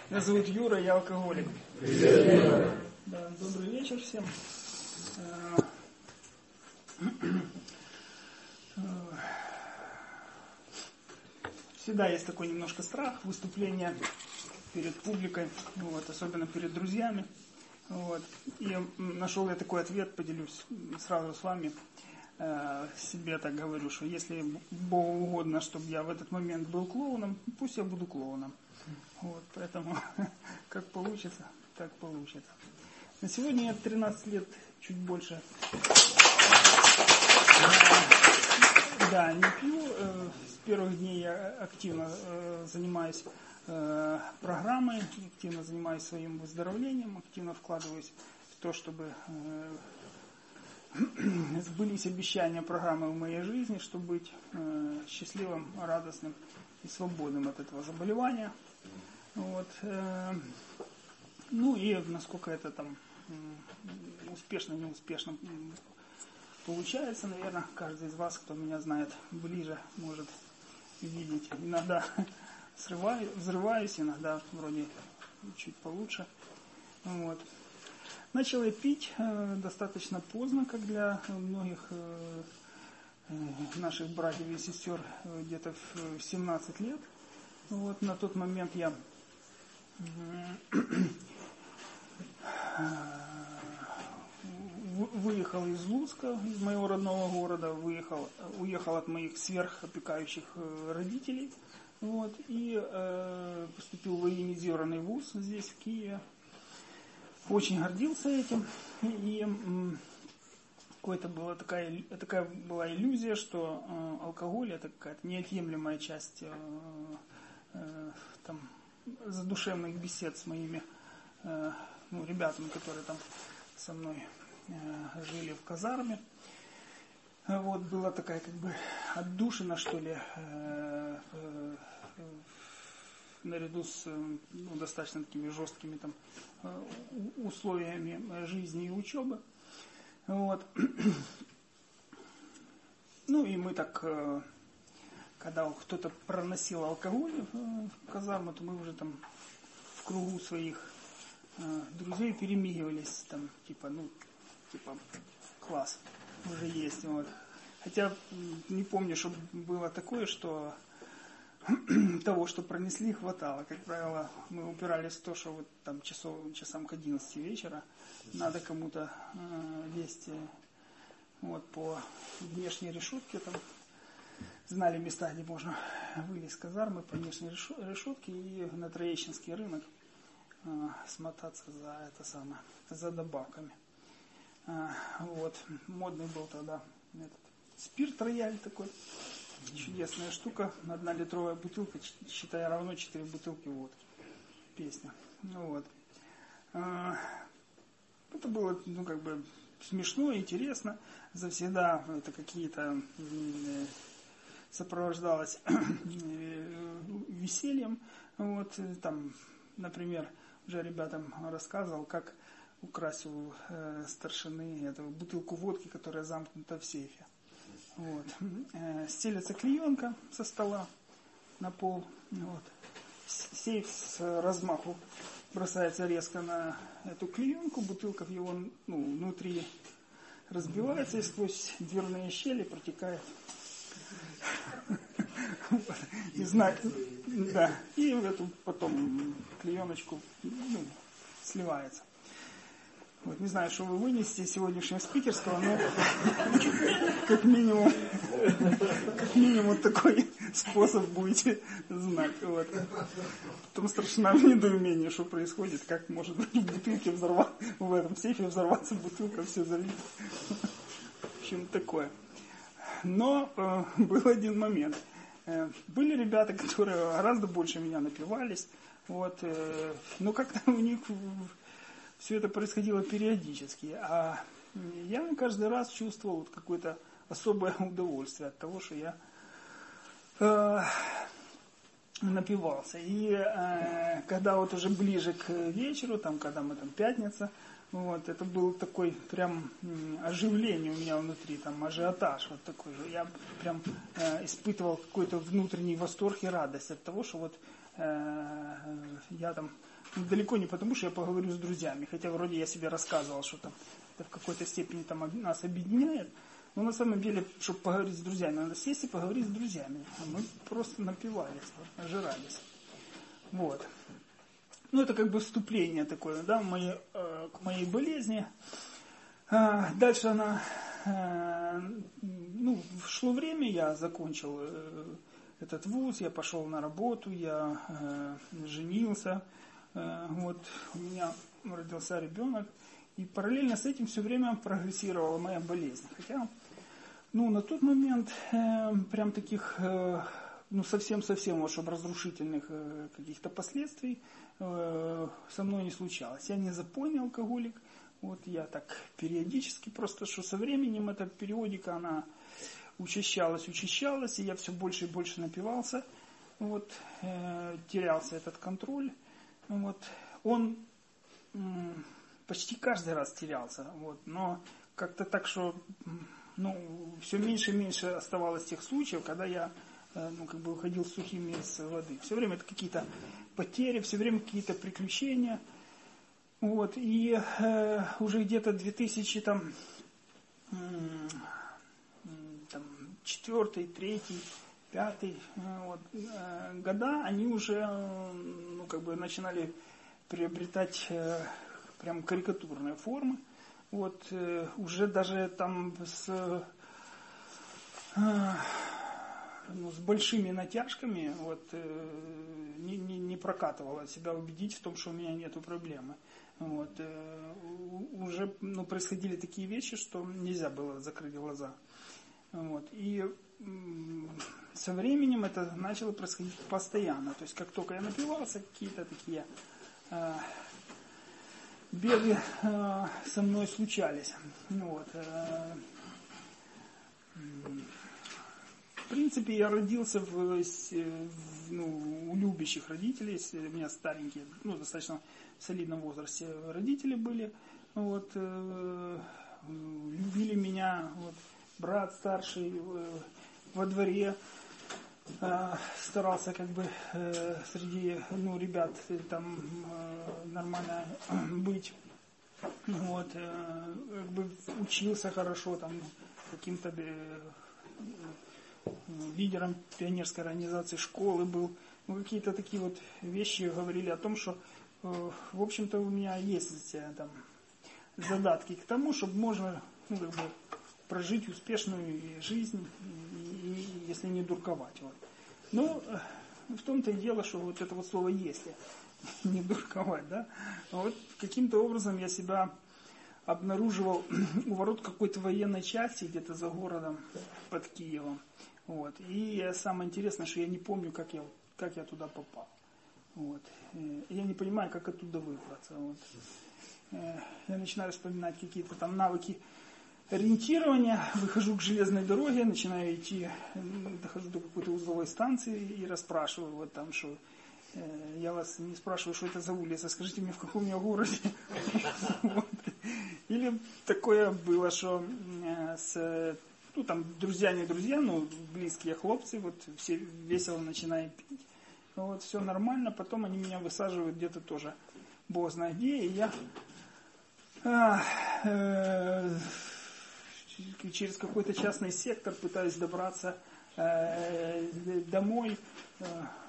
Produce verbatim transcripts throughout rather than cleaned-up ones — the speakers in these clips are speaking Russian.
Меня зовут Юра, я алкоголик. Привет. Да, добрый вечер всем. Всегда есть такой немножко страх выступления перед публикой, вот, особенно перед друзьями. Вот. И нашел я такой ответ, поделюсь сразу с вами. Себе так говорю, что если Богу угодно, чтобы я в этот момент был клоуном, пусть я буду клоуном. Вот, поэтому как получится, так получится. На сегодня я тринадцать лет, чуть больше. Да, не пью. С первых дней я активно занимаюсь программой, активно занимаюсь своим выздоровлением, активно вкладываюсь в то, чтобы сбылись обещания программы в моей жизни, чтобы быть счастливым, радостным и свободным от этого заболевания. Вот. Ну и насколько это там успешно, неуспешно получается, наверное, каждый из вас, кто меня знает ближе, может видеть. Иногда срываю, взрываюсь, иногда вроде чуть получше. Вот. Начал я пить э, достаточно поздно, как для многих э, э, наших братьев и сестер, э, где-то в семнадцать лет. Вот, на тот момент я э, выехал из Луцка, из моего родного города, выехал, уехал от моих сверхопекающих э, родителей, вот, и э, поступил в военизированный вуз здесь, в Киеве. Очень гордился этим, и какая-то была такая, такая была иллюзия, что э, алкоголь это какая-то неотъемлемая часть э, э, там, задушевных бесед с моими э, ну, ребятами, которые там со мной э, жили в казарме. Вот, была такая как бы отдушина, что ли, э, э, наряду с ну, достаточно такими жесткими там условиями жизни и учебы. Вот. Ну и мы так, когда кто-то проносил алкоголь в казарму, то мы уже там в кругу своих друзей перемигивались, там, типа, ну, типа, класс, уже есть. Вот. Хотя не помню, чтобы было такое, что того, что пронесли, хватало. Как правило, мы упирались в то, что вот там часов, часам к одиннадцати вечера надо кому-то э, лезть вот, по внешней решетке. Там знали места, где можно вылезть с казармы по внешней решетке и на Троещинский рынок э, смотаться за это самое, за добавками. Э, вот. Модный был тогда этот спирт рояль такой. Чудесная штука. Одна литровая бутылка, считай, равно четыре бутылки водки. Песня. Ну, вот. Это было, ну, как бы смешно, интересно. Завсегда это какие-то сопровождалось весельем. Вот, там, например, уже ребятам рассказывал, как украсть у э, старшины эту бутылку водки, которая замкнута в сейфе. Вот. Стелется клеенка со стола на пол. Вот. Сейф с размаху бросается резко на эту клеенку, бутылка в его ну, внутри разбивается и сквозь дверные щели протекает. И знак, да, и в эту потом клееночку ну, сливается. Вот, не знаю, что вы вынесете из сегодняшнего спикерского, но как минимум, как минимум такой способ будете знать. Вот. Потом страшно в недоумении, что происходит, как может в бутылке взорваться, в этом сейфе взорваться бутылка, все залито. В общем, такое. Но э, был один момент. Э, были ребята, которые гораздо больше меня напивались, вот, э, но как-то у них все это происходило периодически, а я каждый раз чувствовал вот какое-то особое удовольствие от того, что я э, напивался. И э, когда вот уже ближе к вечеру, там, когда мы там пятница, вот, это был такой прям оживление у меня внутри, там ажиотаж вот такой же. Я прям э, испытывал какой-то внутренний восторг и радость от того, что вот э, я там далеко не потому, что я поговорю с друзьями, хотя вроде я себе рассказывал, что там это в какой-то степени там нас объединяет, но на самом деле, чтобы поговорить с друзьями, надо сесть и поговорить с друзьями, а мы просто напивались, вот, ожирались. Вот. Ну, это как бы вступление такое, да, в мои, э, к моей болезни. А, дальше она, э, ну, шло время, я закончил э, этот вуз, я пошел на работу, я э, женился, э, вот, у меня родился ребенок, и параллельно с этим все время прогрессировала моя болезнь. Хотя, ну, на тот момент э, прям таких, э, ну, совсем-совсем уж разрушительных э, каких-то последствий э, со мной не случалось. Я не запойный алкоголик, вот, я так периодически, просто что со временем эта периодика, она учащалась, учащалась, и я все больше и больше напивался, вот, э, терялся этот контроль, вот, он э, почти каждый раз терялся, вот, но как-то так, что, ну, все меньше и меньше оставалось тех случаев, когда я, э, ну, как бы выходил сухим из воды. Все время это какие-то потери, все время какие-то приключения, вот, и э, уже где-то две тысячи там, э, там четвёртый, третий, пятый вот, э, года, они уже, ну, как бы начинали приобретать э, прям карикатурные формы. Вот, э, уже даже там с, э, ну, с большими натяжками вот, э, не, не, не прокатывало себя убедить в том, что у меня нету проблемы. Вот, э, уже, ну, происходили такие вещи, что нельзя было закрыть глаза. Вот, и м- со временем это начало происходить постоянно. То есть как только я напивался, какие-то такие э, беды э, со мной случались. Вот, э, в принципе, я родился в, в, ну, у любящих родителей. У меня старенькие, ну, достаточно в солидном возрасте родители были. Вот, э, любили меня. Вот, брат старший э, во дворе э, старался как бы э, среди, ну, ребят там э, нормально быть. Вот, э, как бы учился хорошо, там каким-то э, лидером пионерской организации школы был. Ну, какие-то такие вот вещи говорили о том, что, э, в общем-то, у меня есть э, там задатки к тому, чтобы можно, ну, как бы прожить успешную жизнь, и, и, если не дурковать. Вот. Но э, в том-то и дело, что вот это вот слово «если» не дурковать, да. Вот каким-то образом я себя обнаруживал у ворот какой-то военной части где-то за городом под Киевом. Вот. И самое интересное, что я не помню, как я, как я туда попал. Вот. И я не понимаю, как оттуда выбраться. Вот. Я начинаю вспоминать какие-то там навыки ориентирования, выхожу к железной дороге, начинаю идти, дохожу до какой-то узловой станции и расспрашиваю вот там, что я вас не спрашиваю, что это за улица, скажите мне, в каком я городе. Или такое было, что с, ну, там, друзья не друзья, но близкие хлопцы, вот все весело начинают пить. Вот, все нормально, потом они меня высаживают где-то тоже, бог знает где, и я а, э, через какой-то частный сектор пытаюсь добраться э, домой, э,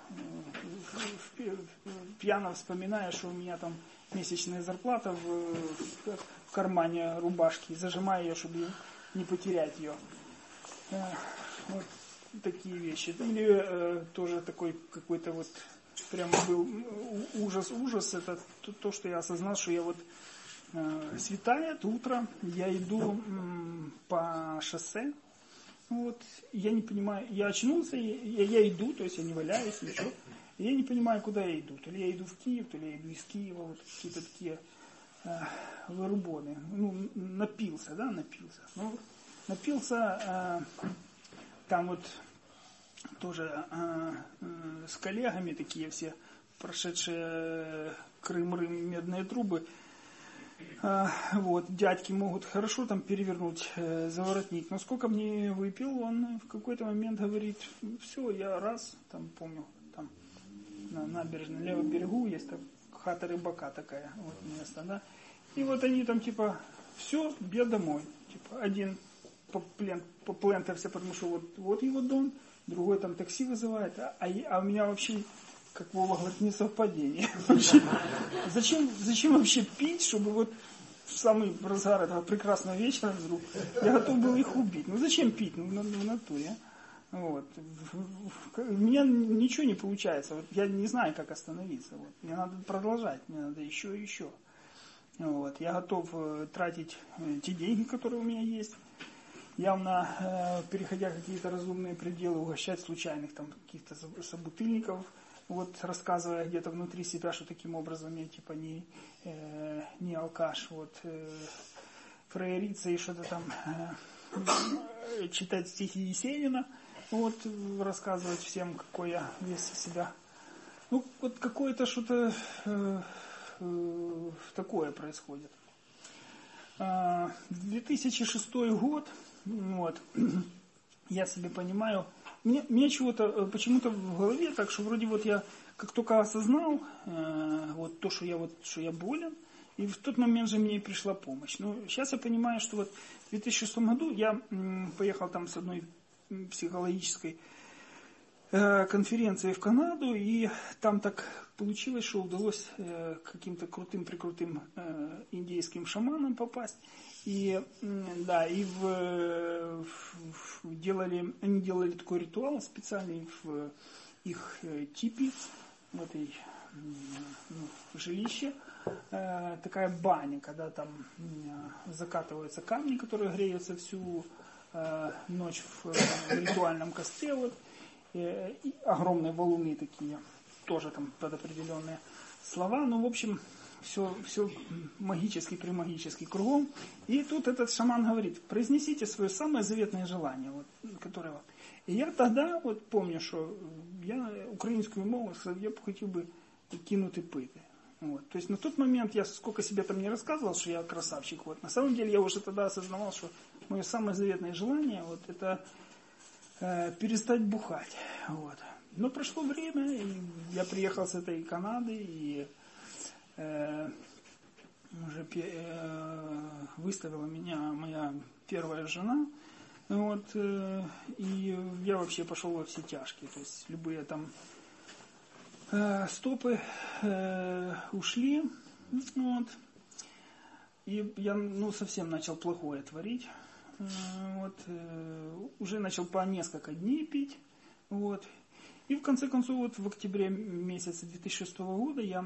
пьяно вспоминая, что у меня там месячная зарплата в, в кармане рубашки, зажимаю ее, чтобы не потерять ее. Вот такие вещи. Или э, тоже такой какой-то вот прям был ужас-ужас. Это то, то, что я осознал, что я вот э, светает утро, я иду м, по шоссе. Вот, я не понимаю, я очнулся, я, я иду, то есть я не валяюсь, ничего. Я не понимаю, куда я иду. То ли я иду в Киев, то ли я иду из Киева. Вот какие-то такие э, вырубоны. Ну, напился, да, напился. Ну, напился э, там вот тоже э, э, с коллегами такие все, прошедшие Крым-Рым, медные трубы. Э, вот, дядьки могут хорошо там перевернуть э, заворотник. Но сколько мне выпил, он в какой-то момент говорит, все, я раз, там помню, там на набережной, на левом берегу есть так хата рыбака такая, вот место, да. И вот они там типа, все, я домой. Типа, один поплентался, потому что вот, вот его дом, другой там такси вызывает, а, а у меня вообще, как Вова говорит, не совпадение. Зачем, зачем вообще пить, чтобы вот в самый разгар этого прекрасного вечера вдруг я готов был их убить. Ну зачем пить? Ну в натуре. Вот. У меня ничего не получается. Вот я не знаю, как остановиться. Вот. Мне надо продолжать, мне надо еще и еще. Вот. Я готов тратить те деньги, которые у меня есть. Явно, э, переходя какие-то разумные пределы, угощать случайных там каких-то собутыльников, вот, рассказывая где-то внутри себя, что таким образом я типа не, э, не алкаш, вот, э, фраериться и что-то там э, читать стихи Есенина, вот, рассказывать всем, какой я весь из себя. Ну, вот какое-то что-то э, э, такое происходит. Э, две тысячи шестой год, вот, я себе понимаю, мне, мне чего-то почему-то в голове так, что вроде вот я как только осознал э, вот то, что я вот, что я болен, и в тот момент же мне и пришла помощь. Но сейчас я понимаю, что вот в две тысячи шестом году я м, поехал там с одной психологической э, конференции в Канаду, и там так получилось, что удалось э, каким-то крутым-прикрутым э, индейским шаманам попасть. И, да, и в, в, делали, они делали такой ритуал специальный в их типе, в этой ну, жилище, э, такая баня, когда там э, закатываются камни, которые греются всю э, ночь в, в ритуальном костре, вот, э, и огромные валуны такие, тоже там под определенные слова, ну, в общем, все, все магически, примагически кругом. И тут этот шаман говорит, произнесите свое самое заветное желание, вот, которое вот. И я тогда вот помню, что я украинскую мову, я бы хотел бы кинуть и пыты. Вот. То есть на тот момент я сколько себе там не рассказывал, что я красавчик. Вот. На самом деле я уже тогда осознавал, что мое самое заветное желание вот, это э, перестать бухать. Вот. Но прошло время, и я приехал с этой Канады, и Э, уже э, выставила меня моя первая жена, вот, э, и я вообще пошел во все тяжкие, то есть любые там э, стопы э, ушли, вот, и я ну совсем начал плохое творить, э, вот, э, уже начал по несколько дней пить, вот, и в конце концов вот в октябре месяце две тысячи шестого года я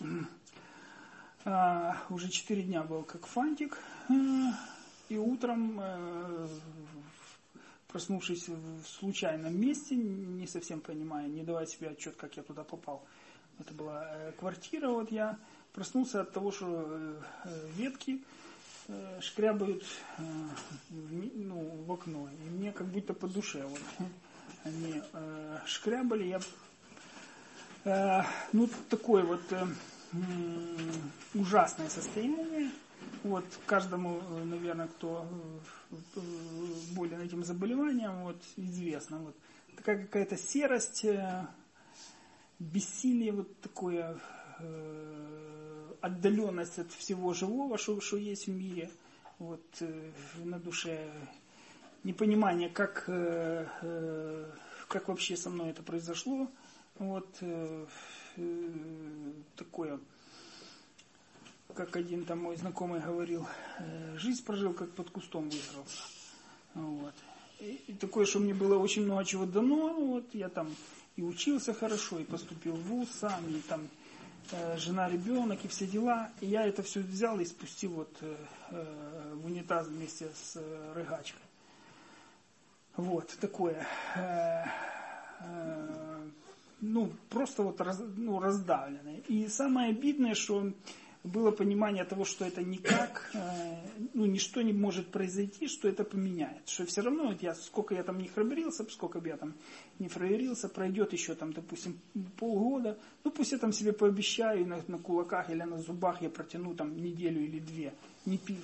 Uh, уже четыре дня был как фантик, uh, и утром, uh, проснувшись в случайном месте, не совсем понимая, не давая себе отчет, как я туда попал. Это была uh, квартира, вот я проснулся от того, что uh, ветки uh, шкрябают uh, в, ну, в окно, и мне как будто по душе вот, они uh, шкрябали, я, uh, ну такой вот uh, ужасное состояние. Вот каждому, наверное, кто болен этим заболеванием, вот известно. Вот такая какая-то серость, бессилие, вот такое э, отдаленность от всего живого, что, что есть в мире. Вот э, на душе непонимание, как, э, э, как вообще со мной это произошло. Вот э, такое, как один там мой знакомый говорил, жизнь прожил, как под кустом высрался. Вот. И, и такое, что мне было очень много чего дано, вот, я там и учился хорошо, и поступил в вуз сам, и там э, жена, ребенок, и все дела. И я это все взял и спустил вот э, э, в унитаз вместе с э, рыгачкой. Вот, такое. Э, э, ну, просто вот раз, ну, раздавленное. И самое обидное, что было понимание того, что это никак, э, ну, ничто не может произойти, что это поменяет. Что все равно, вот я, сколько я там не храбрился, сколько бы я там не фраерился, пройдет еще там, допустим, полгода, ну, пусть я там себе пообещаю, на, на кулаках или на зубах я протяну там неделю или две, не пивши.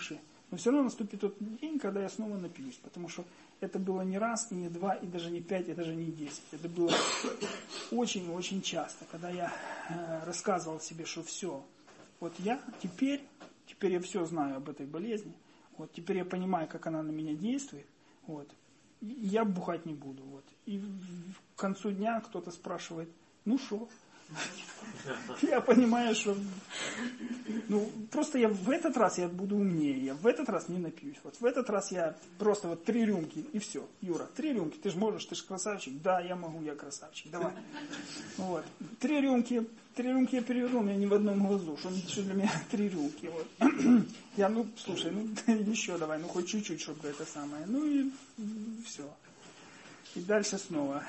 Но все равно наступит тот день, когда я снова напьюсь. Потому что это было не раз, и не два, и даже не пять, и даже не десять. Это было очень-очень часто, когда я э, рассказывал себе, что все, вот я теперь, теперь я все знаю об этой болезни, вот теперь я понимаю, как она на меня действует, вот, и я бухать не буду. Вот. И к концу дня кто-то спрашивает, ну что? Я понимаю, что ну, просто я в этот раз я буду умнее, я в этот раз не напьюсь. Вот в этот раз я просто вот три рюмки и все. Юра, три рюмки, ты же можешь, ты же красавчик. Да, я могу, я красавчик, давай. Вот. Три рюмки, три рюмки я перевернул, у меня ни в одном глазу. Что, что для меня три рюмки. Вот. Я, ну, слушай, ну еще давай, ну хоть чуть-чуть, чтобы это самое. Ну и все. И дальше снова.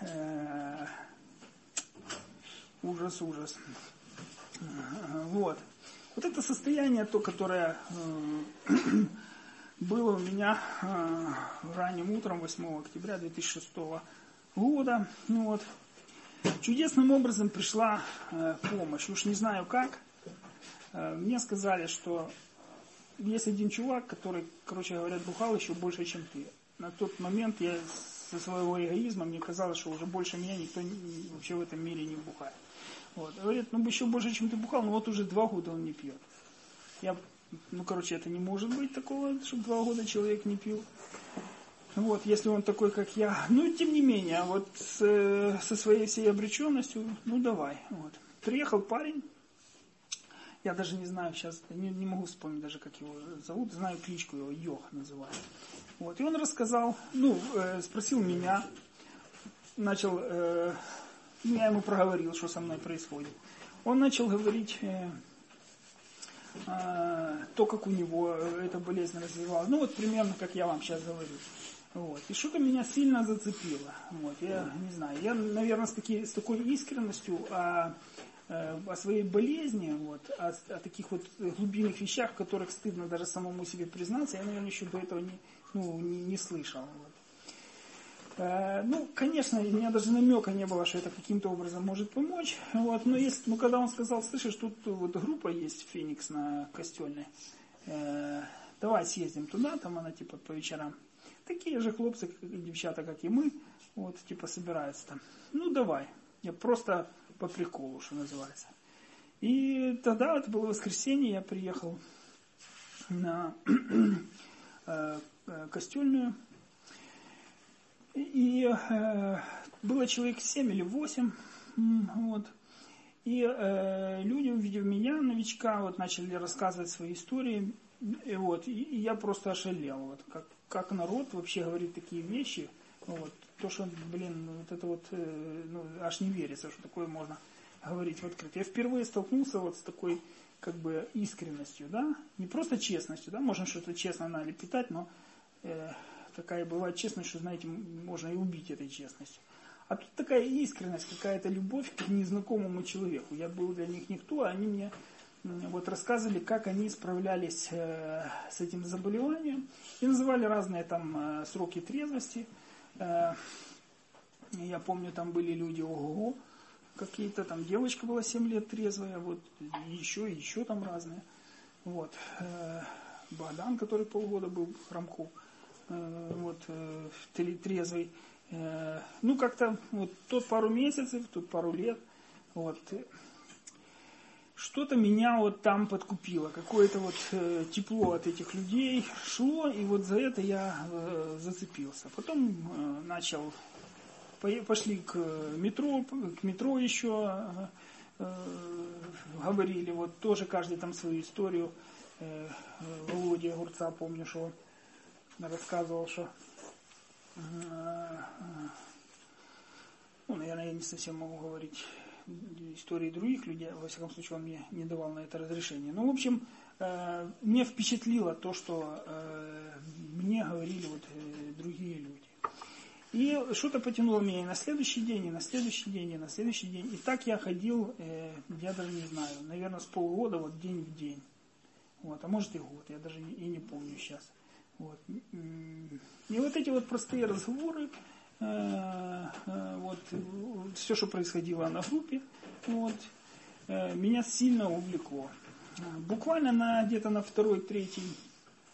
Ужас, ужас. Вот. Вот это состояние, то, которое э, было у меня э, ранним утром восьмого октября две тысячи шестого года. Ну, вот. Чудесным образом пришла э, помощь. Уж не знаю как. Э, мне сказали, что есть один чувак, который, короче говоря, бухал еще больше, чем ты. На тот момент я со своего эгоизма, мне казалось, что уже больше меня никто не, вообще в этом мире не бухает. Вот. Говорит, ну еще больше, чем ты бухал, но вот уже два года он не пьет. Я, ну, короче, это не может быть такого, чтобы два года человек не пил. Вот, если он такой, как я. Ну, тем не менее, вот с, со своей всей обреченностью, ну, давай. Вот. Приехал парень, я даже не знаю сейчас, не, не могу вспомнить даже, как его зовут, знаю кличку его, Йох называют. Вот, и он рассказал, ну, э, спросил меня, начал... Э, я ему проговорил, что со мной происходит. Он начал говорить э, э, то, как у него эта болезнь развивалась. Ну вот примерно, как я вам сейчас говорю. Вот. И что-то меня сильно зацепило. Вот. Я не знаю. Я, наверное, с, таки, с такой искренностью о, о своей болезни, вот, о, о таких вот глубинных вещах, в которых стыдно даже самому себе признаться, я, наверное, еще до этого не, ну, не, не слышал. Вот. Ну, конечно, у меня даже намека не было, что это каким-то образом может помочь. Вот. Но если, ну, когда он сказал, слышишь, тут вот группа есть, Феникс на Костельной, э, давай съездим туда, там она типа по вечерам. Такие же хлопцы, как и девчата, как и мы, вот, типа собираются там. Ну, давай. Я просто по приколу, что называется. И тогда, это было воскресенье, я приехал на э, Костельную. И э, было человек семь или восемь, вот. И э, люди, увидев меня, новичка, вот, начали рассказывать свои истории, и, вот, и, и я просто ошалел, вот, как, как народ вообще говорит такие вещи, вот, то, что, блин, вот это вот, э, ну, аж не верится, что такое можно говорить в открытую. Я впервые столкнулся вот с такой, как бы, искренностью, да, не просто честностью, да, можно что-то честно налепетать, но... Э, такая бывает честность, что, знаете, можно и убить этой честностью. А тут такая искренность, какая-то любовь к незнакомому человеку. Я был для них никто, а они мне вот рассказывали, как они справлялись э, с этим заболеванием. И называли разные там э, сроки трезвости. Э, я помню, там были люди, ого-го, какие-то там, девочка была семь лет трезвая, вот, еще, еще там разные. Вот. Э, Богдан, который полгода был в храмку. Вот, трезвый. Ну, как-то вот тот пару месяцев, тут пару лет. Вот. Что-то меня вот там подкупило. Какое-то вот тепло от этих людей шло, и вот за это я зацепился. Потом начал, пошли к метро, к метро еще говорили, вот тоже каждый там свою историю. Володя Огурца, помню, что рассказывал, что ну, наверное, я не совсем могу говорить истории других людей, во всяком случае, он мне не давал на это разрешение. Ну, в общем, э, мне впечатлило то, что э, мне говорили вот э, другие люди. И что-то потянуло меня и на следующий день, и на следующий день, и на следующий день. И так я ходил, э, я даже не знаю, наверное, с полгода, вот день в день. Вот, а может и год, я даже и не помню сейчас. Вот. И вот эти вот простые разговоры, э, э, вот, все, что происходило на группе, вот, э, меня сильно увлекло. Буквально на, где-то на второй, третий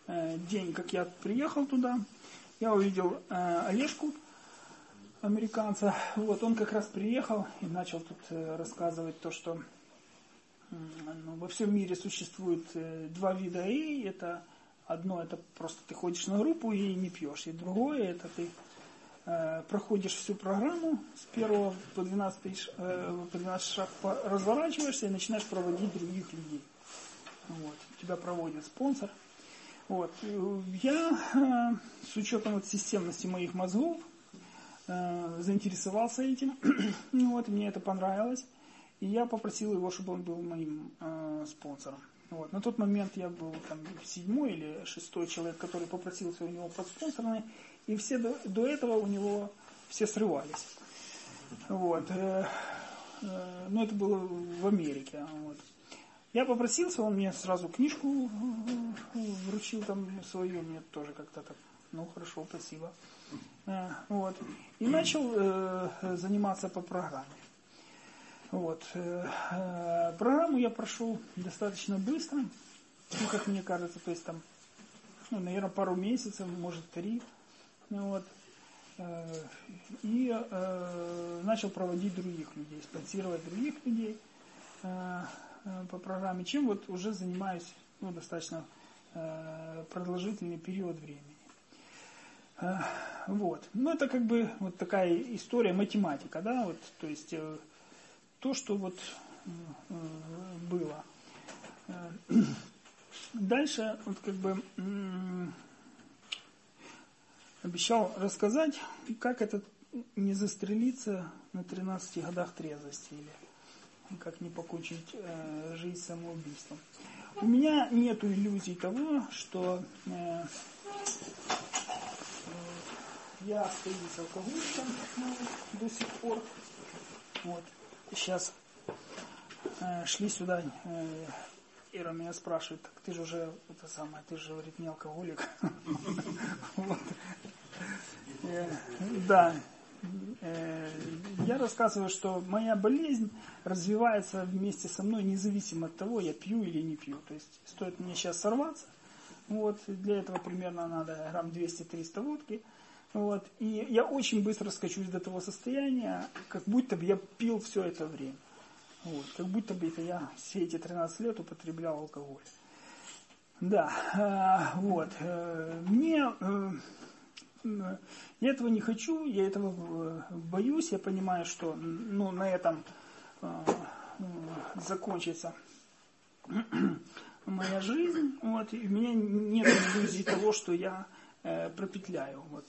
день, как я приехал туда, я увидел Олежку, американца. Вот, он как раз приехал и начал тут рассказывать то, что ну, во всем мире существует два вида эй. Это одно, это просто ты ходишь на группу и не пьешь. И другое, это ты э, проходишь всю программу с первого по двенадцатый, э, по двенадцатый шаг, по, разворачиваешься и начинаешь проводить других людей. Вот. Тебя проводит спонсор. Вот. Я э, с учетом вот системности моих мозгов э, заинтересовался этим. Вот, мне это понравилось. И я попросил его, чтобы он был моим э, спонсором. Вот. На тот момент я был там седьмой или шестой человек, который попросился у него под спонсорной. И все до, до этого у него все срывались. Вот. Э, э, но это было в Америке. Вот. Я попросился, он мне сразу книжку вручил там свою, мне тоже как-то так, ну хорошо, спасибо. Э, вот. И начал э, заниматься по программе. Вот. Программу я прошел достаточно быстро, ну, как мне кажется, то есть там, ну, наверное, пару месяцев, может, три. Вот. И э, начал проводить других людей, спонсировать других людей э, по программе, чем вот уже занимаюсь ну, достаточно э, продолжительный период времени. Э, вот. Ну, это как бы вот такая история, математика, да, вот, то есть... Э, То, что вот э, было. Дальше вот как бы э, обещал рассказать, как это не застрелиться на тринадцати годах трезвости или как не покончить э, жизнь самоубийством. У меня нет иллюзий того, что э, я остаюсь алкоголиком э, до сих пор. Вот. Сейчас э, шли сюда, э, Ира меня спрашивает, так ты же уже, это самое, ты же, говорит, не алкоголик. Да. Я рассказываю, что моя болезнь развивается вместе со мной, независимо от того, я пью или не пью. То есть стоит мне сейчас сорваться, вот, для этого примерно надо грамм двести-триста водки. Вот. И я очень быстро скачусь до того состояния, как будто бы я пил все это время. Вот. Как будто бы это я все эти тринадцать лет употреблял алкоголь. Да, э, вот. Э, мне, э, э, я этого не хочу, я этого боюсь, я понимаю, что ну, на этом э, э, закончится моя жизнь. Вот. И у меня нет иллюзий того, что я пропетляю. Вот.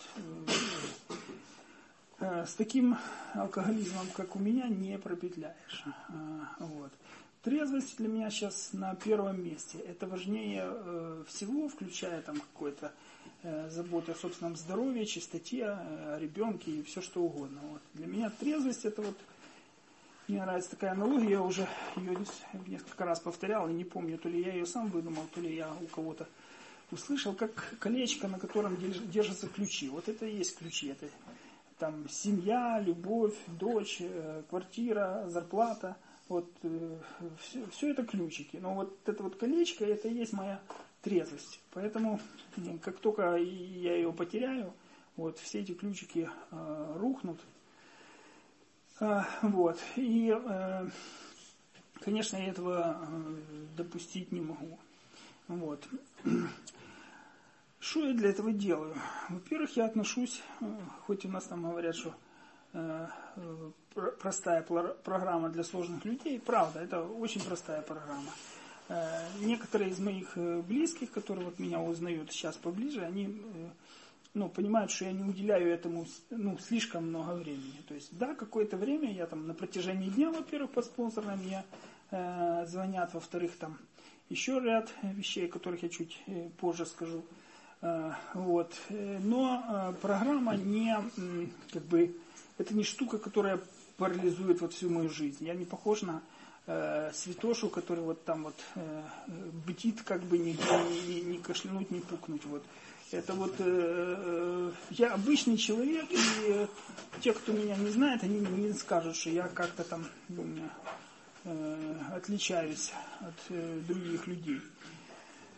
С таким алкоголизмом, как у меня, не пропетляешь. Вот. Трезвость для меня сейчас на первом месте. Это важнее всего, включая там какое-то заботу о собственном здоровье, чистоте, о ребенке и все что угодно. Вот. Для меня трезвость это вот, мне нравится такая аналогия, я уже ее несколько раз повторял, и не помню, то ли я ее сам выдумал, то ли я у кого-то услышал, как колечко, на котором держатся ключи. Вот это и есть ключи. Это там семья, любовь, дочь, квартира, зарплата. Вот все, все это ключики. Но вот это вот колечко, это и есть моя трезвость. Поэтому как только я ее потеряю, вот все эти ключики э, рухнут. Э, вот. И, э, конечно, я этого допустить не могу. Вот. Что я для этого делаю? Во-первых, я отношусь, хоть у нас там говорят, что э, простая программа для сложных людей, правда, это очень простая программа. Э, некоторые из моих близких, которые вот меня узнают сейчас поближе, они э, ну, понимают, что я не уделяю этому ну, слишком много времени. То есть, да, какое-то время я там на протяжении дня, во-первых, по спонсорам мне э, звонят, во-вторых, там еще ряд вещей, о которых я чуть позже скажу. Вот. Но программа не, как бы, это не штука, которая парализует вот всю мою жизнь. Я не похож на э, святошу, который вот там вот э, бдит, как бы не, не, не кашлянуть, не пукнуть. Вот. Это вот э, э, я обычный человек, и э, те, кто меня не знает, они не скажут, что я как-то там отличаюсь от других людей.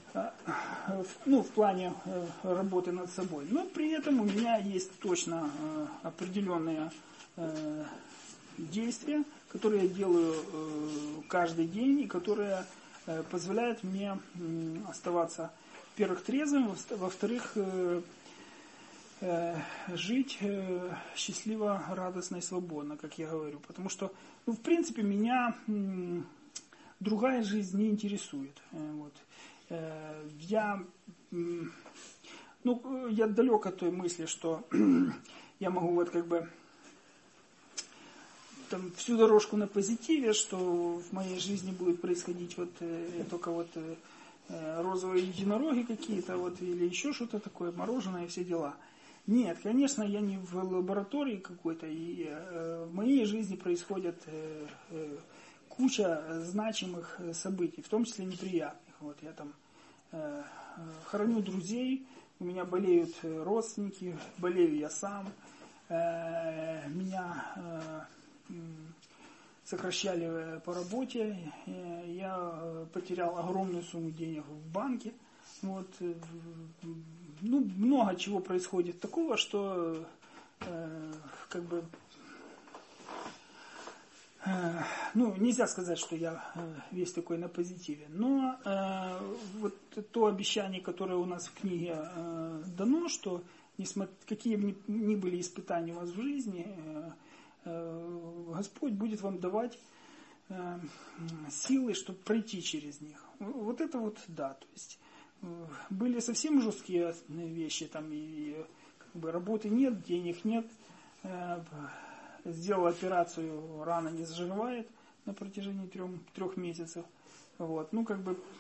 ну, в плане работы над собой. Но при этом у меня есть точно определенные действия, которые я делаю каждый день и которые позволяют мне оставаться, во-первых, трезвым, во-вторых, жить счастливо, радостно и свободно, как я говорю. Потому что, ну, в принципе, меня другая жизнь не интересует. Вот. Я, ну, я далек от той мысли, что я могу вот как бы там всю дорожку на позитиве, что в моей жизни будет происходить вот только вот розовые единороги какие-то вот или еще что-то такое, мороженое и все дела. Нет, конечно, я не в лаборатории какой-то, и в моей жизни происходит куча значимых событий, в том числе неприятных. Вот я там э, хороню друзей, у меня болеют родственники, болею я сам, э, меня э, сокращали по работе, э, я потерял огромную сумму денег в банке. Вот, э, ну, много чего происходит такого, что э, как бы ну, нельзя сказать, что я весь такой на позитиве, но э, вот то обещание, которое у нас в книге э, дано, что несмотря, какие бы ни были испытания у вас в жизни, э, э, Господь будет вам давать э, силы, чтобы пройти через них. Вот это вот да, то есть э, были совсем жесткие вещи, там и как бы работы нет, денег нет, э, сделал операцию, рана не заживает на протяжении трех, трех месяцев. Вот. Ну, как бы,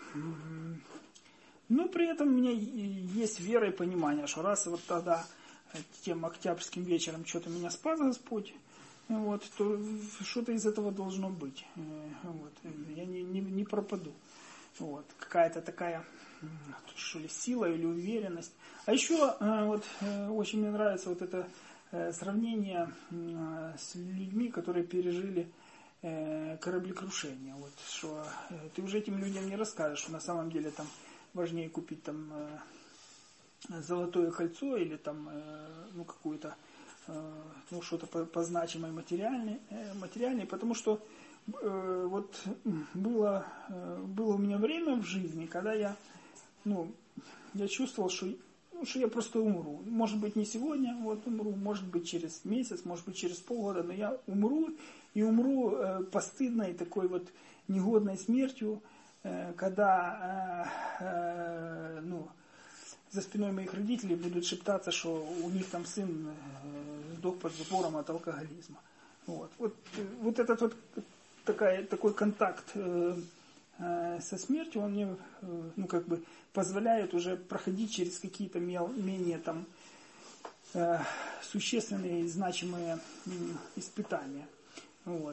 но при этом у меня есть вера и понимание, что раз вот тогда тем октябрьским вечером что-то меня спас Господь, вот, то что-то из этого должно быть. Вот. Я не, не, не пропаду. Вот. Какая-то такая, что ли, сила или уверенность. А еще вот, очень мне нравится вот это сравнение с людьми, которые пережили кораблекрушение. Вот, что ты уже этим людям не расскажешь, что на самом деле там важнее купить там золотое кольцо или там ну какую-то ну что-то по, по значимой материальной, материальной, потому что вот было было у меня время в жизни, когда я ну я чувствовал, что что я просто умру. Может быть, не сегодня, вот умру, может быть, через месяц, может быть, через полгода, но я умру, и умру э, постыдной такой вот негодной смертью, э, когда э, э, ну, за спиной моих родителей будут шептаться, что у них там сын э, сдох под запором от алкоголизма. Вот, вот, вот этот вот такая, такой контакт э, со смертью, он мне, ну, как бы позволяет уже проходить через какие-то менее там э, существенные и значимые э, испытания. Вот.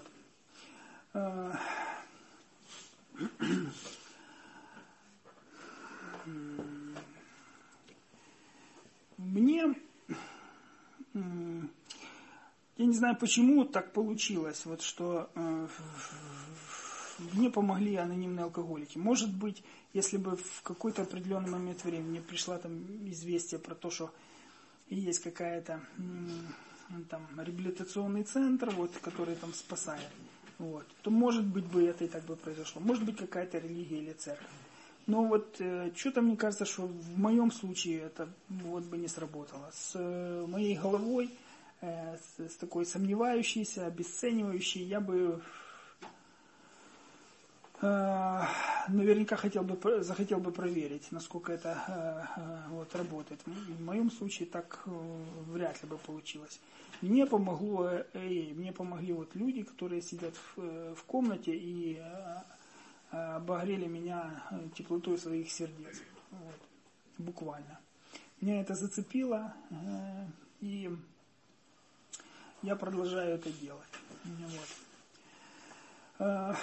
Мне, я не знаю, почему так получилось, вот что э, мне помогли анонимные алкоголики. Может быть, если бы в какой-то определенный момент времени мне пришло там известие про то, что есть какая-то там реабилитационный центр, вот, который там спасает, вот, то может быть бы это и так бы произошло. Может быть какая-то религия или церковь. Но вот э, что-то мне кажется, что в моем случае это вот бы не сработало. С э, моей головой, э, с, с такой сомневающейся, обесценивающей, я бы наверняка хотел бы, захотел бы проверить, насколько это вот, работает. В моем случае так вряд ли бы получилось. Мне помогло, мне помогли вот люди, которые сидят в, в комнате и обогрели меня теплотой своих сердец. Вот, буквально. Меня это зацепило, и я продолжаю это делать. Вот.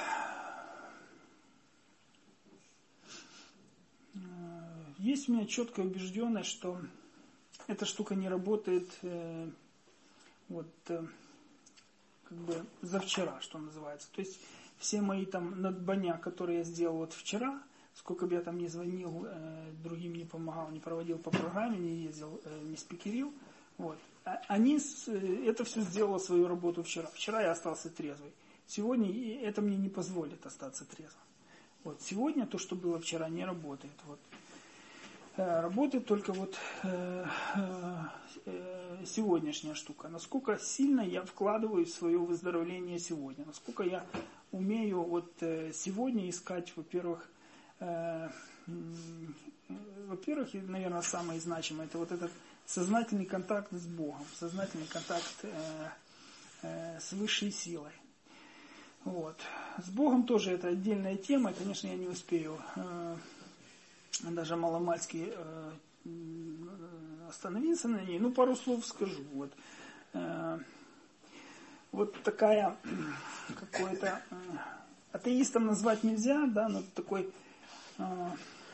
Есть у меня четкая убежденность, что эта штука не работает э, вот э, как бы за вчера, что называется. То есть все мои там надбания, которые я сделал вот вчера, сколько бы я там ни звонил, другим не помогал, не проводил по программе, не ездил, не спикерил, вот, они, это все сделало свою работу вчера. Вчера я остался трезвый. Сегодня это мне не позволит остаться трезвым. Вот, сегодня то, что было вчера, не работает. Вот. Работает только вот э, э, сегодняшняя штука. Насколько сильно я вкладываю в свое выздоровление сегодня. Насколько я умею вот э, сегодня искать, во-первых, э, э, во-первых, наверное, самое значимое, это вот этот сознательный контакт с Богом, сознательный контакт э, э, с высшей силой. Вот. С Богом тоже это отдельная тема, конечно, я не успею э, даже маломальски э, остановиться на ней. Ну, пару слов скажу. Вот, э, вот такая, какой-то, э, атеистом назвать нельзя, да, но такой э,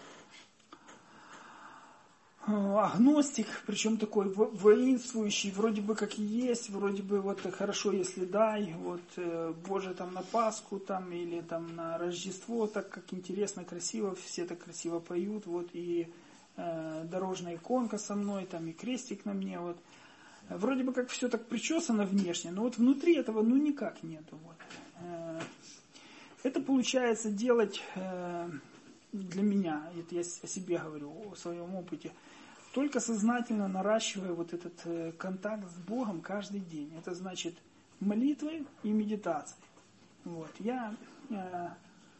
агностик, причем такой воинствующий, вроде бы как и есть, вроде бы вот хорошо, если дай, вот э, Боже там на Пасху там или там на Рождество, так как интересно, красиво, все так красиво поют, вот и э, дорожная иконка со мной, там и крестик на мне, вот. Вроде бы как все так причесано внешне, но вот внутри этого ну никак нету. Вот. Э, это получается делать э, для меня, это я о себе говорю, о своем опыте, только сознательно наращивая вот этот э, контакт с Богом каждый день. Это значит молитвой и медитацией. Вот. Я э,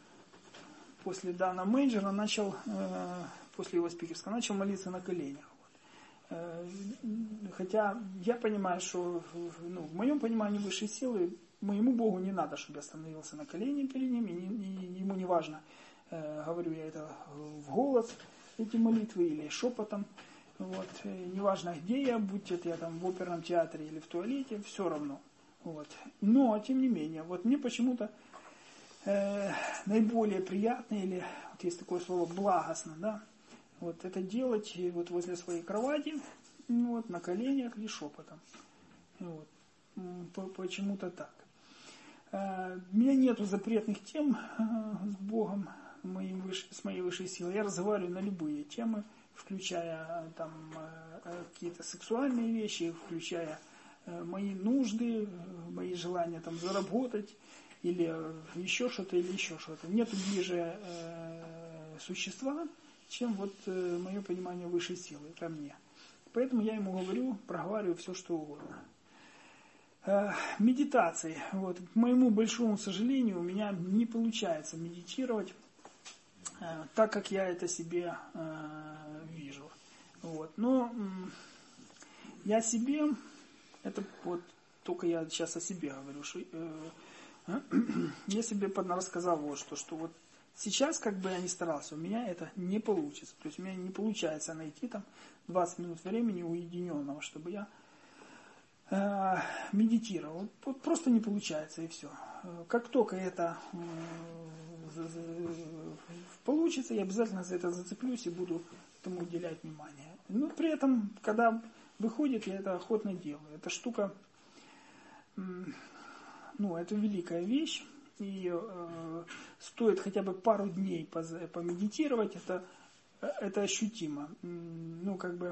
после Дана Мейджора начал, э, после его спикерского, начал молиться на коленях. Вот. Э, хотя я понимаю, что ну, в моем понимании высшей силы, моему Богу не надо, чтобы я становился на колени перед ним, и, и ему не важно, э, говорю я это в голос, эти молитвы, или шепотом. Вот. Неважно, где я, будь это я там в оперном театре или в туалете, все равно. Вот. Но, тем не менее, вот мне почему-то э, наиболее приятно, или вот есть такое слово благостно, да, вот это делать вот возле своей кровати, вот, на коленях и шепотом. Вот. Почему-то так. Э, у меня нету запретных тем э, с Богом, моим выше, с моей высшей силой. Я разговариваю на любые темы, включая там какие-то сексуальные вещи, включая мои нужды, мои желания там заработать, или еще что-то, или еще что-то. Нету ближе э, существа, чем вот э, мое понимание высшей силы ко мне. Поэтому я ему говорю, проговариваю все, что угодно. Э, медитации. Вот. К моему большому сожалению, у меня не получается медитировать так, как я это себе э, вижу. Вот. Но э, я себе, это вот только я сейчас о себе говорю, что, э, э, я себе рассказал вот что, что вот сейчас, как бы я ни старался, у меня это не получится. То есть у меня не получается найти там двадцать минут времени уединенного, чтобы я э, медитировал. Вот просто не получается, и все. Как только это получится, я обязательно за это зацеплюсь и буду этому уделять внимание. Но при этом, когда выходит, я это охотно делаю. Эта штука, ну, это великая вещь, и э, стоит хотя бы пару дней помедитировать, это, это ощутимо. Ну, как бы,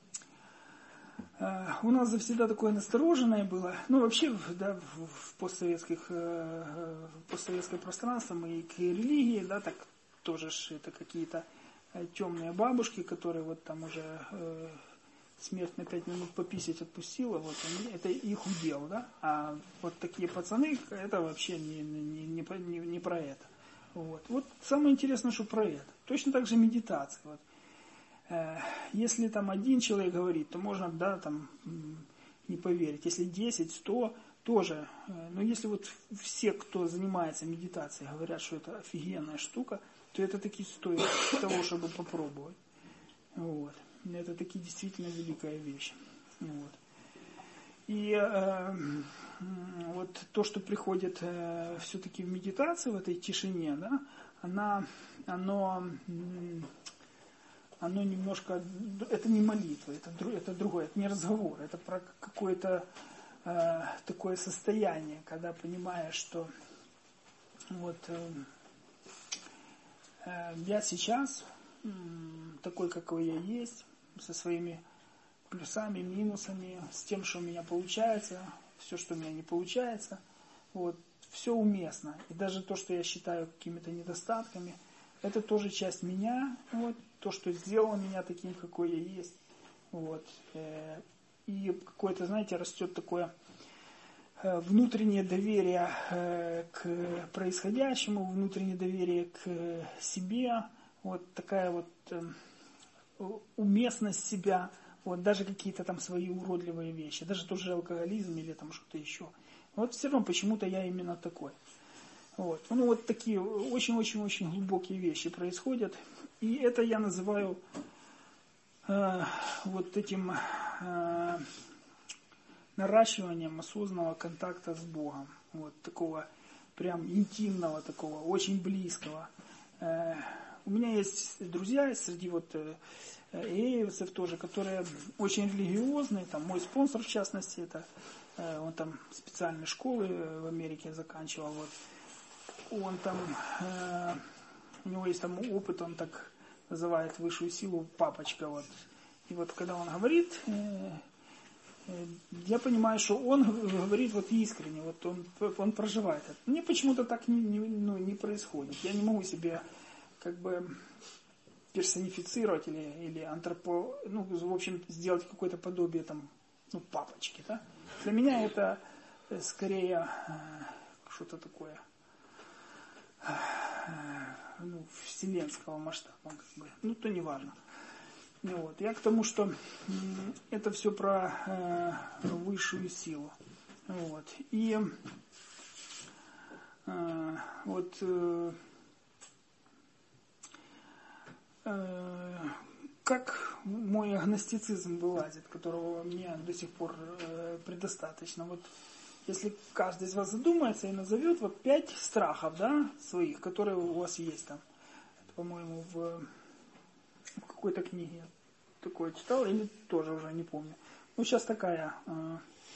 э, у нас завсегда такое настороженное было, ну, вообще, да, в, в постсоветских, э, в постсоветское пространство мы и к религии, да, так тоже ж это какие-то темные бабушки, которые вот там уже э, смерть на пять минут пописать отпустила, вот они, это их удел, да, а вот такие пацаны, это вообще не, не, не, не, не про это. Вот. Вот самое интересное, что про это. Точно так же медитация. Вот. Э, если там один человек говорит, то можно, да, там не поверить. Если десять, сто, тоже. Э, но если вот все, кто занимается медитацией, говорят, что это офигенная штука, то это таки стоит того, чтобы попробовать. Вот. Это таки действительно великая вещь. Вот. И э, вот то, что приходит э, все-таки в медитации, в этой тишине, да, она, оно, оно немножко, это не молитва, это, это другое, это не разговор, это про какое-то э, такое состояние, когда понимаешь, что вот... Э, я сейчас такой, какой я есть, со своими плюсами, минусами, с тем, что у меня получается, все, что у меня не получается, вот, все уместно. И даже то, что я считаю какими-то недостатками, это тоже часть меня, вот, то, что сделало меня таким, какой я есть. Вот. И какое-то, знаете, растет такое внутреннее доверие к происходящему, внутреннее доверие к себе, вот такая вот уместность себя, вот даже какие-то там свои уродливые вещи, даже тот же алкоголизм или там что-то еще. Вот все равно почему-то я именно такой. Вот. Ну вот такие очень-очень-очень глубокие вещи происходят. И это я называю э, вот этим э, наращиванием осознанного контакта с Богом. Вот такого прям интимного, такого, очень близкого. Э, у меня есть друзья среди вот э, эевцев тоже, которые очень религиозные. Там мой спонсор, в частности, это э, он там специальные школы в Америке заканчивал. Вот. Он там, э, у него есть там опыт, он так называет высшую силу папочка. Вот. И вот когда он говорит, э, э, я понимаю, что он говорит вот искренне, вот он, он проживает это. Мне почему-то так не, не, ну, не происходит. Я не могу себе как бы персонифицировать или, или антропо, ну, в общем, сделать какое-то подобие там, ну, папочки. Да? Для меня это скорее э, что-то такое, ну, вселенского масштаба, как бы, ну, то не важно. Ну, вот. Я к тому, что это все про э, высшую силу. Вот. И э, вот э, э, как мой агностицизм вылазит, которого мне до сих пор э, предостаточно. Вот если каждый из вас задумается и назовет вот пять страхов, да, своих, которые у вас есть там. Это, по-моему, в, в какой-то книге такое читал, или тоже уже не помню. Ну, сейчас такая э,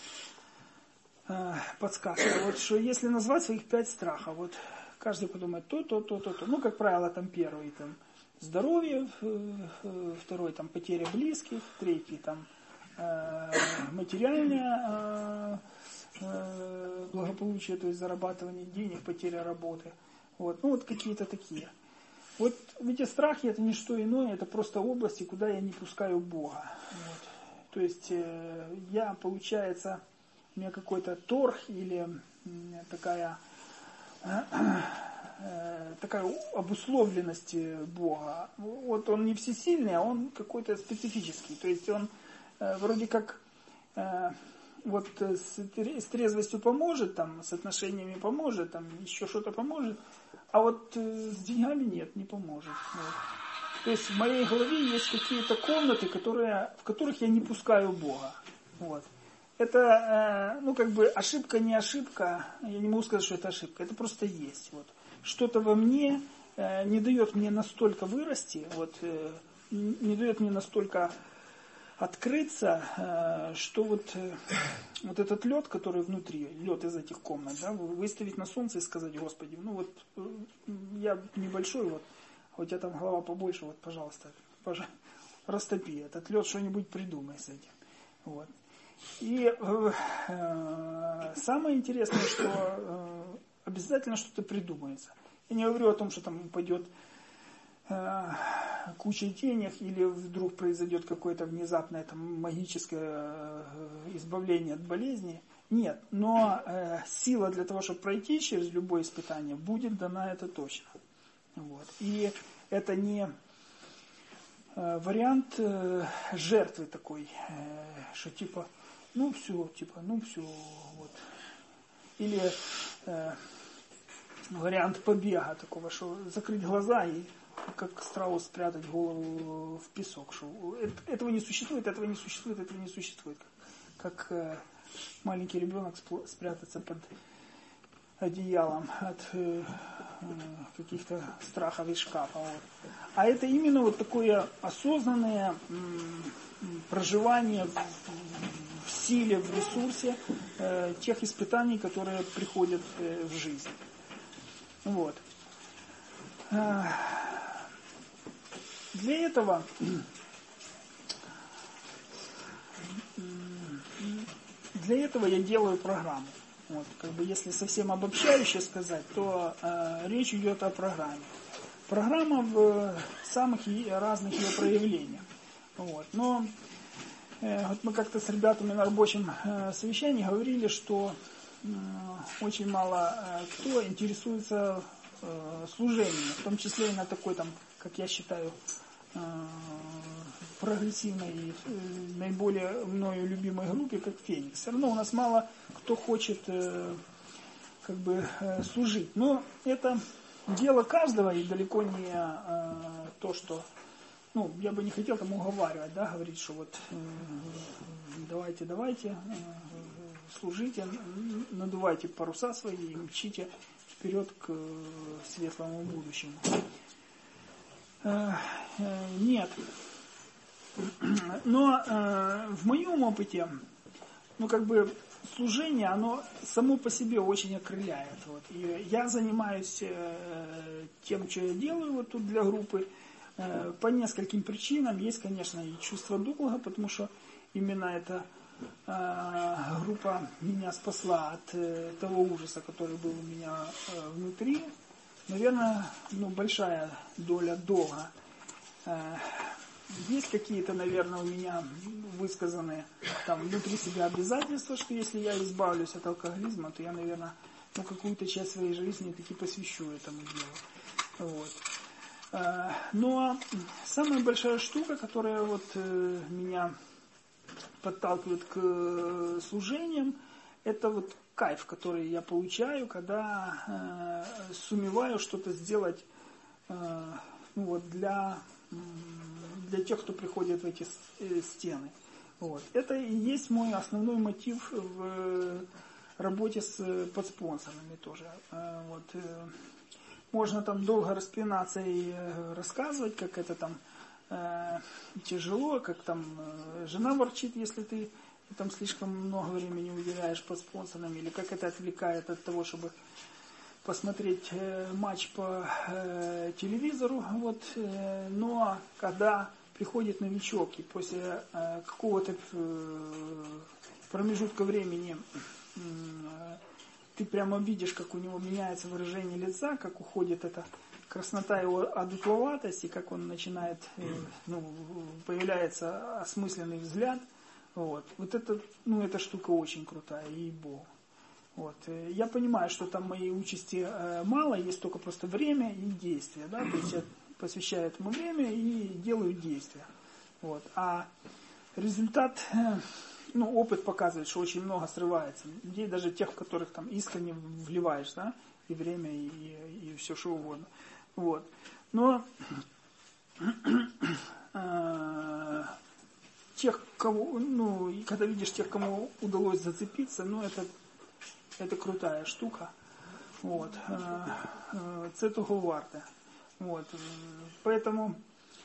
э, подсказка. Вот что если назвать своих пять страхов, вот каждый подумает то, то, то, то, то. Ну, как правило, там первый там здоровье, второй там потеря близких, третий там э, материальное э, благополучие, то есть зарабатывание денег, потеря работы. Вот. Ну вот какие-то такие. Вот эти страхи это не что иное, это просто области, куда я не пускаю Бога. Вот. То есть э, я, получается, у меня какой-то торг или э, такая, э, э, такая обусловленность Бога. Вот он не всесильный, а он какой-то специфический. То есть он э, вроде как э, вот с, с трезвостью поможет, там, с отношениями поможет, там, еще что-то поможет, а вот э, с деньгами нет, не поможет. Вот. То есть в моей голове есть какие-то комнаты, которые, в которых я не пускаю Бога. Вот. Это, э, ну, как бы ошибка, не ошибка, я не могу сказать, что это ошибка, это просто есть. Вот. Что-то во мне э, не дает мне настолько вырасти, вот, э, не дает мне настолько открыться, что вот, вот этот лед, который внутри, лед из этих комнат, да, выставить на солнце и сказать: Господи, ну вот я небольшой, вот, а у тебя там голова побольше, вот, пожалуйста, пожалуйста, растопи этот лед, что-нибудь придумай с этим. Вот. И э, самое интересное, что э, обязательно что-то придумается. Я не говорю о том, что там упадет куча денег или вдруг произойдет какое-то внезапное там, магическое избавление от болезни. Нет, но э, сила для того, чтобы пройти через любое испытание, будет дана, это точно. Вот. И это не э, вариант э, жертвы такой, э, что типа, ну все, типа, ну все, вот. Или э, вариант побега такого, что закрыть глаза и как страус спрятать голову в песок. Что этого не существует, этого не существует, этого не существует. Как э, маленький ребенок спрятаться под одеялом от э, каких-то страхов из шкафа. Вот. А это именно вот такое осознанное м, проживание в, в силе, в ресурсе э, тех испытаний, которые приходят э, в жизнь. Вот. для этого для этого я делаю программу. Вот, как бы если совсем обобщающе сказать, то э, речь идет о программе. Программа в самых разных ее проявлениях. Вот. Но э, вот мы как-то с ребятами на рабочем э, совещании говорили, что э, очень мало э, кто интересуется э, служением, в том числе и на такой, там, как я считаю, э, прогрессивной и э, наиболее мною любимой группе, как Феникс. Все равно у нас мало кто хочет э, как бы э, служить. Но это дело каждого, и далеко не э, то, что, ну, я бы не хотел там уговаривать, да, говорить, что вот э, давайте, давайте, э, служите, надувайте паруса свои и мчите вперед к э, светлому будущему. Э, э, нет. Но э, в моем опыте, ну, как бы, служение, оно само по себе очень окрыляет. Вот. И я занимаюсь э, тем, что я делаю вот тут для группы, э, по нескольким причинам. Есть, конечно, и чувство долга, потому что именно эта э, группа меня спасла от э, того ужаса, который был у меня э, внутри. Наверное, ну, большая доля долга. Э, Есть какие-то, наверное, у меня высказанные там внутри себя обязательства, что если я избавлюсь от алкоголизма, то я, наверное, ну, какую-то часть своей жизни таки посвящу этому делу. Вот. Но самая большая штука, которая вот меня подталкивает к служениям, это вот кайф, который я получаю, когда сумеваю что-то сделать, ну, вот, для... для тех, кто приходит в эти стены. Вот. Это и есть мой основной мотив в работе с подспонсорами тоже. Вот. Можно там долго распинаться и рассказывать, как это там э, тяжело, как там жена ворчит, если ты там слишком много времени уделяешь подспонсорам, или как это отвлекает от того, чтобы посмотреть э, матч по э, телевизору. Вот. Э, но когда приходит новичок, и после э, какого-то э, промежутка времени э, ты прямо видишь, как у него меняется выражение лица, как уходит эта краснота его одутловатость, и как он начинает, э, ну, появляется осмысленный взгляд. Вот, вот это, ну, эта штука очень крутая, ей-богу. Вот. Я понимаю, что там моей участи э, мало, есть только просто время и действия, да, то есть я посвящаю этому время и делаю действия. Вот. А результат, э, ну, опыт показывает, что очень много срывается. Людей, даже тех, в которых там искренне вливаешь, да, и время, и, и, и все что угодно. Вот. Но э, тех, кого, ну, когда видишь тех, кому удалось зацепиться, ну, это Это крутая штука. Вот. Це того варте. Вот. Поэтому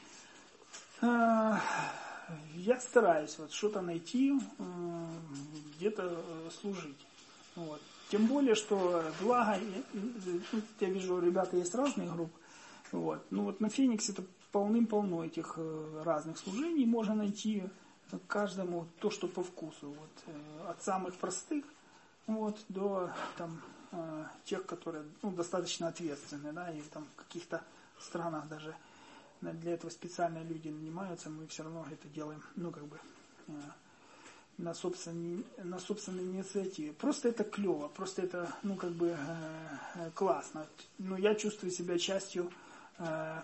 э, я стараюсь вот что-то найти, э, где-то служить. Вот. Тем более, что благо, ну, я вижу, ребята есть разные группы. Вот. Ну вот на Фениксе-то полным-полно этих разных служений. Можно найти каждому то, что по вкусу. Вот. От самых простых, вот, до там, э, тех, которые, ну, достаточно ответственны, да, и там в каких-то странах даже для этого специальные люди нанимаются, мы все равно это делаем, ну, как бы, э, на, собственной, на собственной инициативе. Просто это клево, просто это, ну, как бы, э, классно. Ну, я чувствую себя частью, э,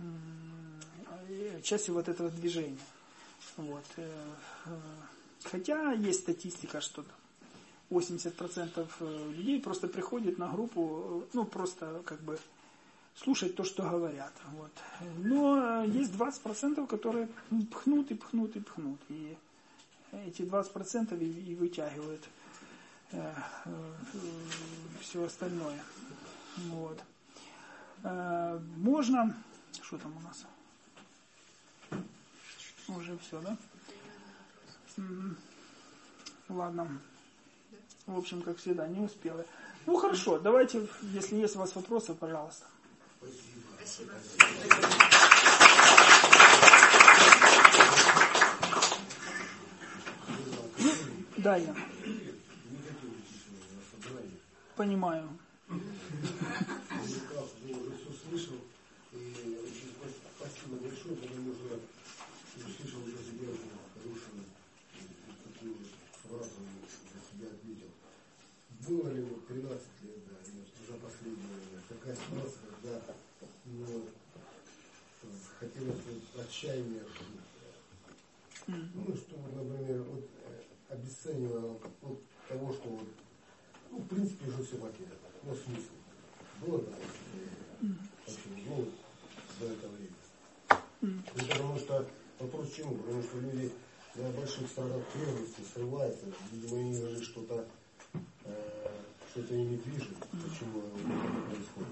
э, частью вот этого движения. Вот. Э, э, хотя есть статистика, что там восемьдесят процентов людей просто приходят на группу, ну, просто как бы слушать то, что говорят. Вот. Но есть двадцать процентов, которые пхнут и пхнут и пхнут. И эти двадцать процентов и, и вытягивают э, э, все остальное. Вот. Э, можно... Что там у нас? Уже все, да? М-м. Ладно. В общем, как всегда, не успела. Ну, хорошо, давайте, если есть у вас вопросы, пожалуйста. Спасибо. Спасибо. Да, я. Понимаю. Я уже все слышал, и очень спасибо большое, потому что услышал для себя хорошую такую фразу, для себя отметил. Было ли вот тринадцать лет, да, за последнее время, такая ситуация, когда ну, хотелось вот отчаяния, ну, что, например, вот, обесценивало от того, что вот, ну, в принципе, уже все потеряно. Ну, смысл. Было такое? Почему? Ну, за это время. И потому что, вопрос чему? Потому что люди на больших странах требуются, срываются, видимо, они уже что-то, э, что-то ими движет, почему это происходит.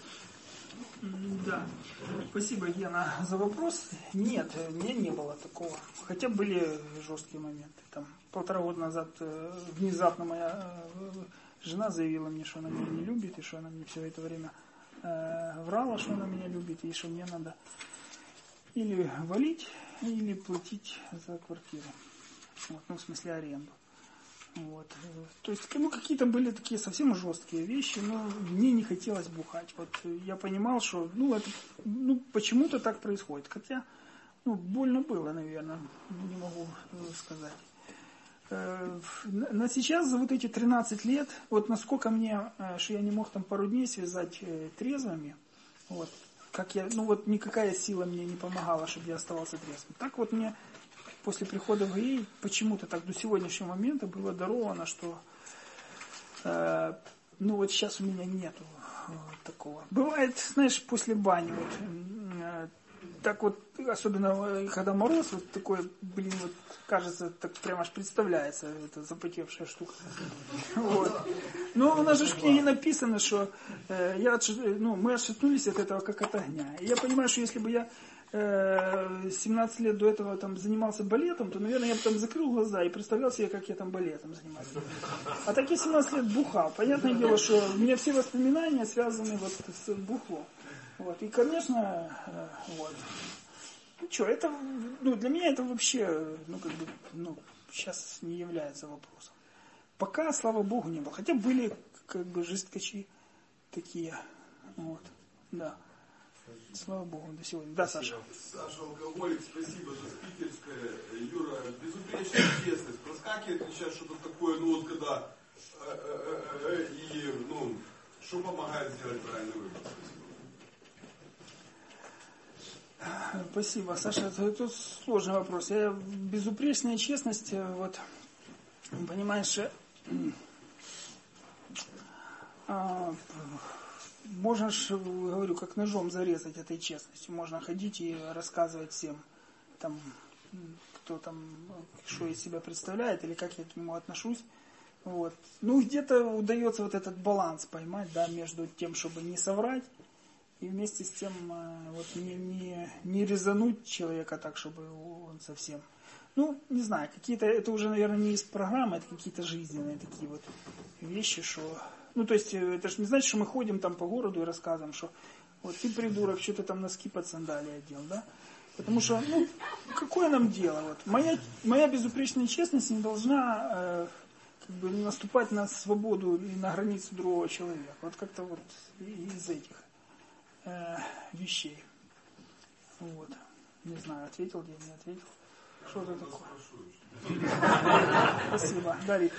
Да. Спасибо, Гена, за вопрос. Нет, у меня не было такого. Хотя были жесткие моменты. Там, полтора года назад э, внезапно моя э, жена заявила мне, что она меня не любит, и что она мне все это время э, врала, что она меня любит, и что мне надо или валить, или платить за квартиру. Вот, ну, в смысле, аренду. Вот. То есть, ну, какие-то были такие совсем жесткие вещи, но мне не хотелось бухать. Вот я понимал, что, ну, это, ну, почему-то так происходит. Хотя, ну, больно было, наверное, не могу сказать. На сейчас за вот эти тринадцать лет, вот насколько мне, что я не мог там пару дней связать трезвыми, вот, как я, ну, вот никакая сила мне не помогала, чтобы я оставался трезвым. Так вот мне после прихода в ГАИ почему-то так до сегодняшнего момента было даровано, что э, ну вот сейчас у меня нету э, такого. Бывает, знаешь, после бани, вот, э, так вот, особенно когда мороз, вот такой, блин, вот кажется, так прямо аж представляется, эта запотевшая штука. Вот. Но у нас же в книге написано, что э, я отш... ну, мы отшатнулись от этого как от огня. И я понимаю, что если бы я семнадцать лет до этого там занимался балетом, то, наверное, я бы там закрыл глаза и представлял себе, как я там балетом занимаюсь. А так я семнадцать лет бухал. Понятное дело, что у меня все воспоминания связаны вот с бухлом. Вот. И, конечно, вот. Ну что, это, ну, для меня это вообще, ну, как бы, ну, сейчас не является вопросом. Пока, слава богу, не было. Хотя были, как бы, жесткачи такие. Вот. Да. Слава Богу, до сегодня. Да, Саша. Саша, алкоголик, спасибо за спикерское. Юра, безупречная честность. Проскакивает ли сейчас что-то такое, ну вот когда э, э, э, и, ну, что помогает сделать правильный выбор? Спасибо. Спасибо, Саша. Это, это сложный вопрос. Я, безупречная честность, вот, понимаешь, а, можно же, говорю, как ножом зарезать этой честностью. Можно ходить и рассказывать всем, там, кто там, что из себя представляет, или как я к нему отношусь. Вот. Ну, где-то удается вот этот баланс поймать, да, между тем, чтобы не соврать, и вместе с тем вот, не, не, не резануть человека так, чтобы он совсем... Ну, не знаю, какие-то, это уже, наверное, не из программы, это какие-то жизненные такие вот вещи, что... Ну, то есть, это же не значит, что мы ходим там по городу и рассказываем, что вот ты, придурок, что ты там носки под сандалии одел, да? Потому что, ну, какое нам дело? Вот. Моя, моя безупречная честность не должна э, как бы наступать на свободу и на границу другого человека. Вот как-то вот из этих э, вещей. Вот. Не знаю, ответил я, не ответил. Что это такое? Спасибо. Дарья.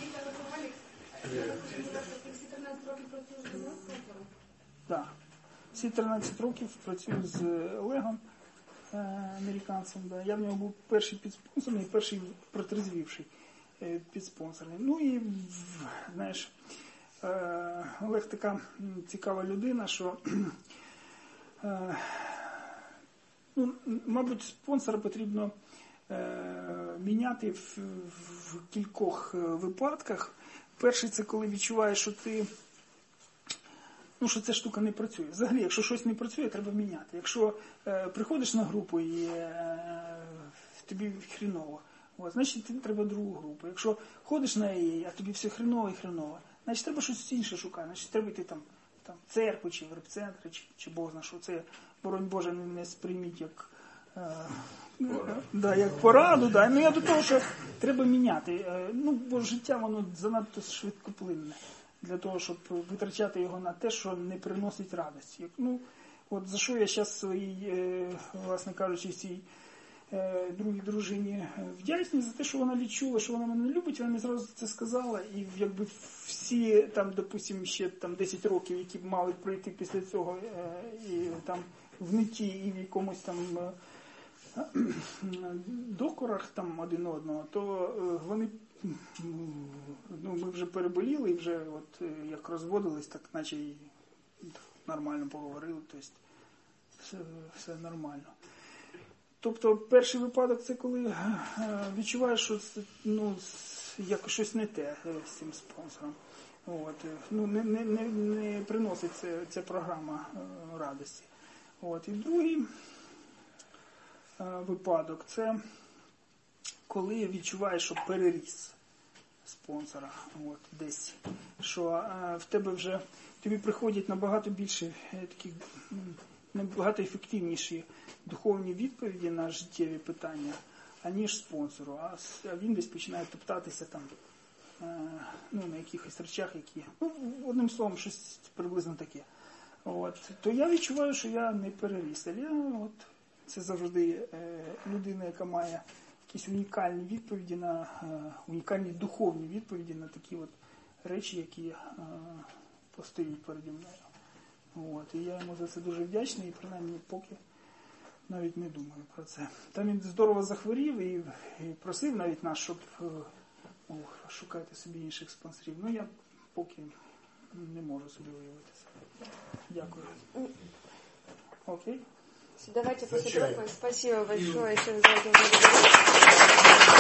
Так. Всі тринадцять років працюю з Олегом, е, американцем. Да. Я в нього був перший підспонсорний, перший протрезвівший е, підспонсорний. Ну і, знаєш, е, Олег така цікава людина, що, е, ну, мабуть, спонсора потрібно е, міняти в, в кількох випадках. Перший, це коли відчуваєш, що ти, ну, що ця штука не працює. Взагалі, якщо щось не працює, треба міняти. Якщо е, приходиш на групу і е, тобі хріново, от, значить тобі треба другу групу. Якщо ходиш на її, а тобі все хріново і хріново, значить треба щось інше шукати. Значить треба йти там, там в церкву, чи в репцентр, чи, чи Бог знає, що це, боронь Боже, не сприйміть як е, Да, як пораду, да. Ну я до того, що треба міняти. Ну, бо життя воно занадто швидкоплинне для того, щоб витрачати його на те, що не приносить радості. Ну, от за що я зараз своїй, власне кажучи, цій другій дружині вдячний за те, що вона відчула, що вона мене любить, вона мені зразу це сказала, і якби всі там, допустимо, ще там десять років, які б мали пройти після цього і там в нитті і в якомусь там докорах там один одного, то вони, ну, ми вже переболіли і вже от як розводились, так наче і нормально поговорили, тобто все, все нормально. Тобто перший випадок це коли відчуваєш, що ну, як щось не те з цим спонсором. От. Ну, не, не, не, не приносить ця, ця програма радості. От. І другий випадок це коли відчуваєш, що переріс спонсора. От, десь. Що в тебе вже, тобі приходять набагато більше таких, набагато ефективніші духовні відповіді на життєві питання, аніж спонсору. А він десь починає топтатися там, ну, на якихось речах, які, ну, одним словом, щось приблизно таке. От. То я відчуваю, що я не переріс. Я, от, це завжди е, людина, яка має якісь унікальні відповіді на, е, унікальні духовні відповіді на такі от речі, які е, постають переді мною. От. І я йому за це дуже вдячний, і принаймні поки навіть не думаю про це. Там він здорово захворів і, і просив навіть нас, щоб о, шукати собі інших спонсорів. Ну, я поки не можу собі уявити це. Дякую. Окей? Давайте после трупа. Спасибо большое. Еще раз